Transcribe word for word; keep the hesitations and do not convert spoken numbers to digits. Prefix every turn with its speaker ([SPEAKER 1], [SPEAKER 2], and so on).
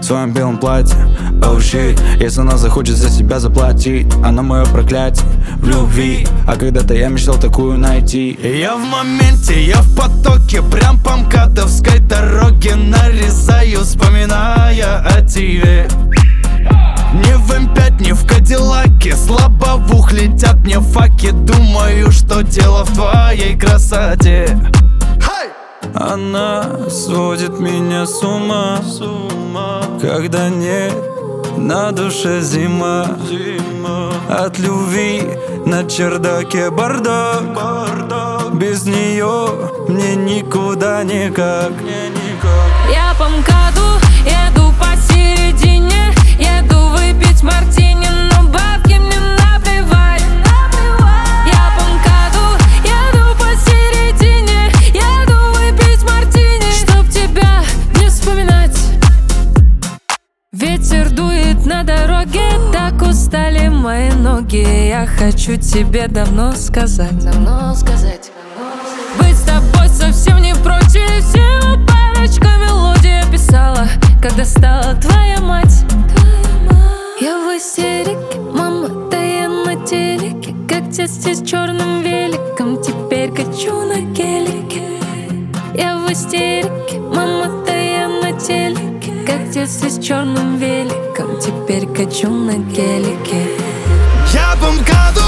[SPEAKER 1] своем белом платье. Oh shit, если она захочет за себя заплатить, она мое проклятие в любви. А когда-то я мечтал такую найти.
[SPEAKER 2] Я в моменте, я в потоке, прям по МКАДовской дороге нарезаю, вспоминая о тебе. Не в эм пять, не в Кадиллаке, слабо в ух летят мне факи. Думаю, что дело в твоей красоте.
[SPEAKER 1] Она сводит меня с ума, с ума, когда нет на душе зима. Зима. От любви на чердаке бардак, бардак. Без нее мне никуда никак, мне никак.
[SPEAKER 3] Я по МКАДу еду посередине, еду выпить мартини, но бабки мне наплевать. Я по МКАДу еду посередине, еду выпить мартини, чтоб тебя не вспоминать. Ветер дует на дороге, так устали мои ноги. Я хочу тебе давно сказать, давно сказать. Быть с тобой совсем не против, всего парочка мелодий я писала, когда стала твоя мать. Я в истерике, мама, да я на телеке, как тесте с черным великом, теперь качу на гелике. Я в истерике, мама, да я на телеке, как детстве с черным великом, теперь качу на гелике.
[SPEAKER 2] Я по МКАДу